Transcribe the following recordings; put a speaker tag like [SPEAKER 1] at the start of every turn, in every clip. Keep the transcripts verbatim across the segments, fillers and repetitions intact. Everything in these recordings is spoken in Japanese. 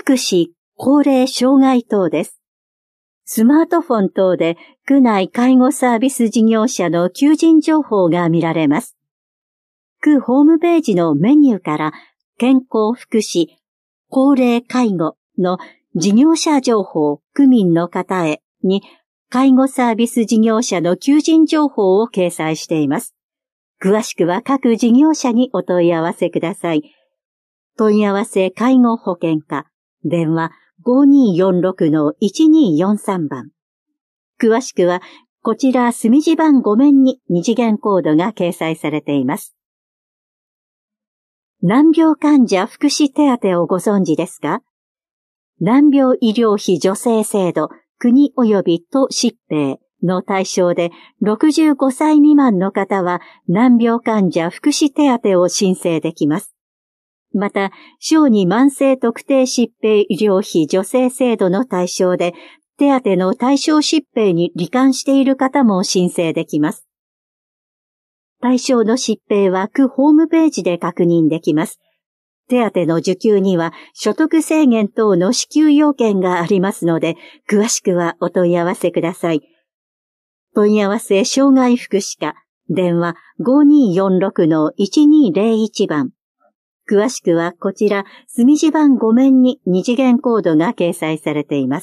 [SPEAKER 1] 福祉、高齢障害等です。スマートフォン等で区内介護サービス事業者の求人情報が見られます。区ホームページのメニューから健康福祉、高齢介護の事業者情報、区民の方へに介護サービス事業者の求人情報を掲載しています。詳しくは各事業者にお問い合わせください。問い合わせ介護保険課、電話 ごにーよんろくのいちにーよんさん 番。詳しくはこちら隅地番ご面に二次元コードが掲載されています。難病患者福祉手当をご存知ですか？難病医療費助成制度、国及び都疾病の対象でろくじゅうごさい未満の方は難病患者福祉手当を申請できます。また、小児慢性特定疾病医療費助成制度の対象で手当の対象疾病に罹患している方も申請できます。対象の疾病は区ホームページで確認できます。手当の受給には所得制限等の支給要件がありますので、詳しくはお問い合わせください。問い合わせ障害福祉課、電話 ごにーよんろくのいちにーぜろいち 番。詳しくはこちら隅地番ご面に二次元コードが掲載されています。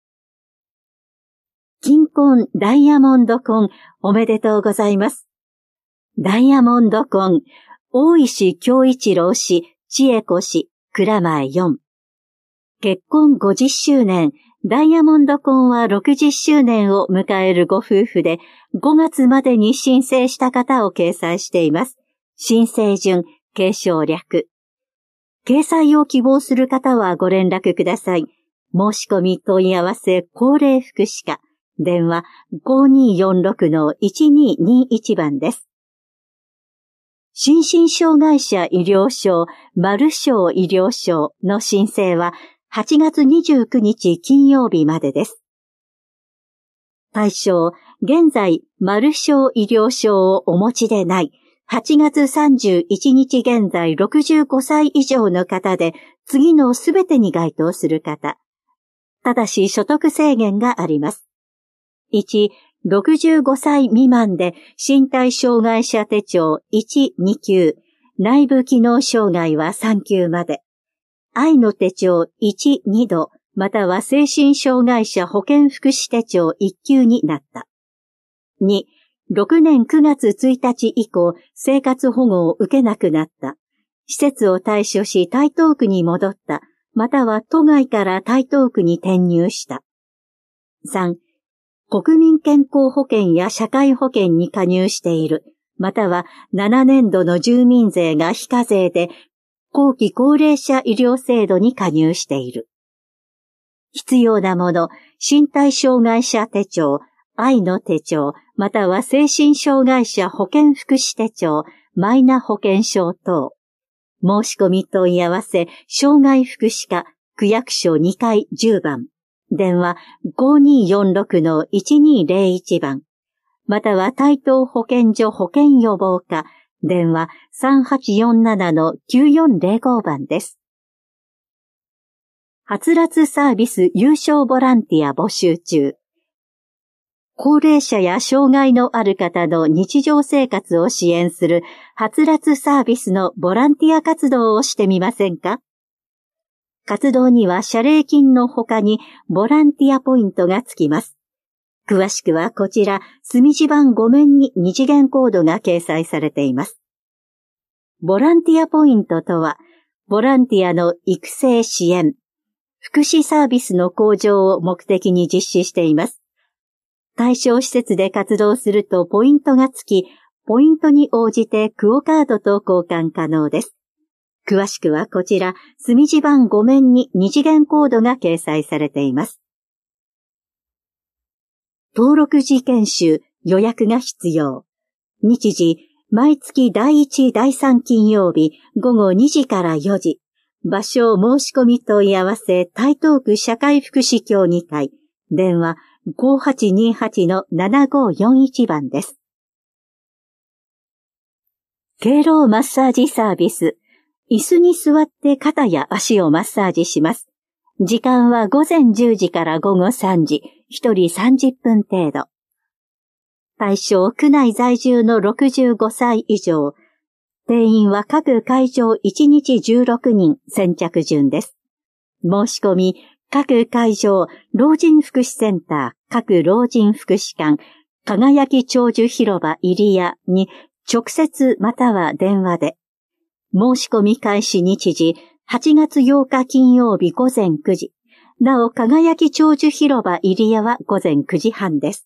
[SPEAKER 1] 金婚ダイヤモンド婚おめでとうございます。ダイヤモンド婚、大石京一郎氏、千恵子氏、蔵前よん。結婚ごじゅっしゅうねん、ダイヤモンド婚はろくじゅっしゅうねんを迎えるご夫婦で、ごがつまでに申請した方を掲載しています。申請順、継承略。掲載を希望する方はご連絡ください。申し込み問い合わせ高齢福祉課、電話 ごにーよんろくのいちにーにーいち 番です。心身障害者医療証、丸証医療証の申請ははちがつにじゅうくにち金曜日までです。対象、現在丸証医療証をお持ちでないはちがつさんじゅういちにち現在ろくじゅうごさい以上の方で次のすべてに該当する方。ただし所得制限があります。いち、ろくじゅうごさい未満で身体障害者手帳いち、に級、内部機能障害はさん級まで、愛の手帳いち、に度、または精神障害者保健福祉手帳いっ級になった。に、ろくねんくがつついたち以降生活保護を受けなくなった。施設を退所し台東区に戻った、または都外から台東区に転入した。さん、国民健康保険や社会保険に加入している、またはななねんどの住民税が非課税で、後期高齢者医療制度に加入している。必要なもの、身体障害者手帳、愛の手帳、または精神障害者保健福祉手帳、マイナ保険証等。申し込み問い合わせ、障害福祉課、区役所にかいじゅう番。電話 ごにーよんろくのいちにーぜろいち 番。または台東保健所保健予防課、電話 さんはちよんななのきゅうよんぜろご 番です。はつらつサービス有償ボランティア募集中。高齢者や障害のある方の日常生活を支援するはつらつサービスのボランティア活動をしてみませんか？活動には謝礼金の他にボランティアポイントがつきます。詳しくはこちら隅地番ご面に二次元コードが掲載されています。ボランティアポイントとは、ボランティアの育成支援、福祉サービスの向上を目的に実施しています。対象施設で活動するとポイントがつき、ポイントに応じてクオカードと交換可能です。詳しくはこちら、隅地番ご面に二次元コードが掲載されています。登録時研修、予約が必要。日時、毎月だいいち、だいさん金曜日、午後にじからよじ。場所、申し込み問い合わせ、台東区社会福祉協議会。電話、ごはちにはちのななごよんいち 番です。敬老マッサージサービス。椅子に座って肩や足をマッサージします。 時間は午前じゅうじから午後さんじ、ひとりさんじゅっぷん程度。対象、区内在住のろくじゅうごさい以上。定員は各会場いちにちじゅうろくにん先着順です。申し込み、各会場、老人福祉センター、各老人福祉館、輝き長寿広場入谷に直接または電話で。申し込み開始日時、はちがつようか金曜日午前くじ。なお、輝き長寿広場入谷は午前くじはんです。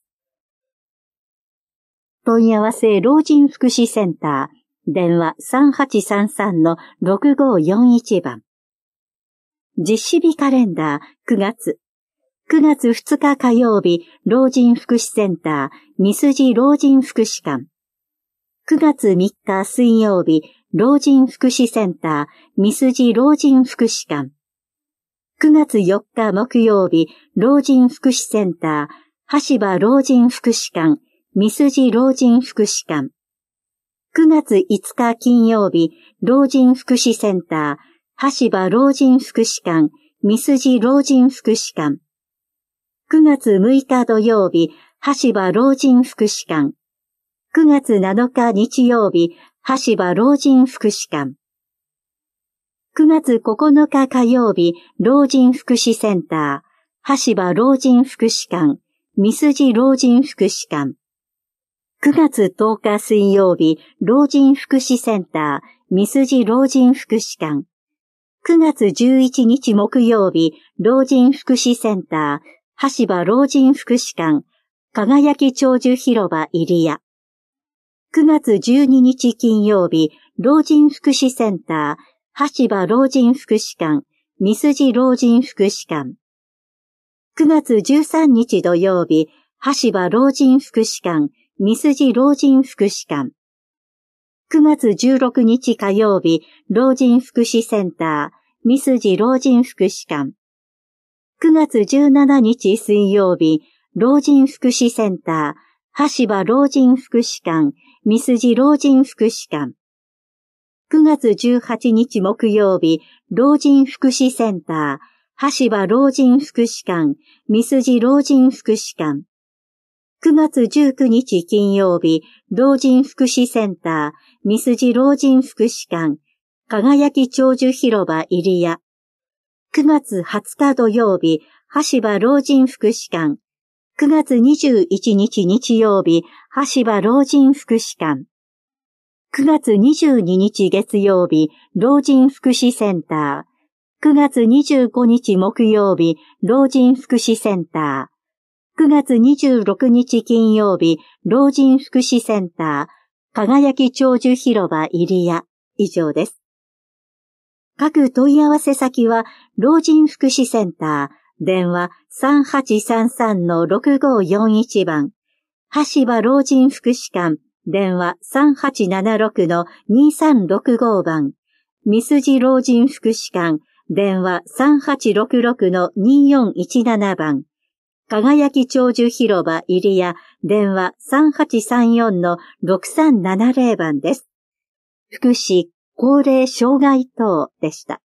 [SPEAKER 1] 問い合わせ老人福祉センター、電話 さんはちさんさんのろくごよんいち 番。実施日カレンダーくがつ。くがつふつか火曜日、老人福祉センター、三筋老人福祉館。くがつみっか水曜日、老人福祉センター、三筋老人福祉館。くがつよっか木曜日、老人福祉センター、橋場老人福祉館、三筋老人福祉館。くがついつか金曜日、老人福祉センター、橋場老人福祉館、三筋老人福祉館。くがつむいか土曜日、橋場老人福祉館。くがつなのか日曜日、橋場老人福祉館。くがつここのか火曜日、老人福祉センター、橋場老人福祉館、三筋老人福祉館。くがつとおか水曜日、老人福祉センター、三筋老人福祉館。くがつじゅういちにち木曜日、老人福祉センター、橋場老人福祉館、輝き長寿広場入谷。くがつじゅうににち金曜日、老人福祉センター、橋場老人福祉館、三筋老人福祉館。くがつじゅうさんにち土曜日、橋場老人福祉館、三筋老人福祉館。くがつじゅうろくにち火曜日、老人福祉センター、三筋老人福祉館。くがつじゅうしちにち水曜日、老人福祉センター、橋場老人福祉館、三筋老人福祉館。くがつじゅうはちにち木曜日、老人福祉センター、橋場老人福祉館、三筋老人福祉館。くがつじゅうくにち金曜日、老人福祉センター、三筋老人福祉館、輝き長寿広場入谷。くがつはつか土曜日、橋場老人福祉館。くがつにじゅういちにち日曜日、橋場老人福祉館。くがつにじゅうににち月曜日、老人福祉センター。くがつにじゅうごにち木曜日、老人福祉センター。くがつにじゅうろくにち金曜日、老人福祉センター、輝き長寿広場入谷。以上です。各問い合わせ先は、老人福祉センター、電話 さんはちさんさんのろくごよんいち 番、橋場老人福祉館、電話 さんはちななろくのにさんろくご 番、三筋老人福祉館、電話 さんはちろくろくのによんいちなな 番、輝き長寿広場入谷、電話 さんはちさんよんのろくさんななぜろ 番です。福祉、高齢障害等でした。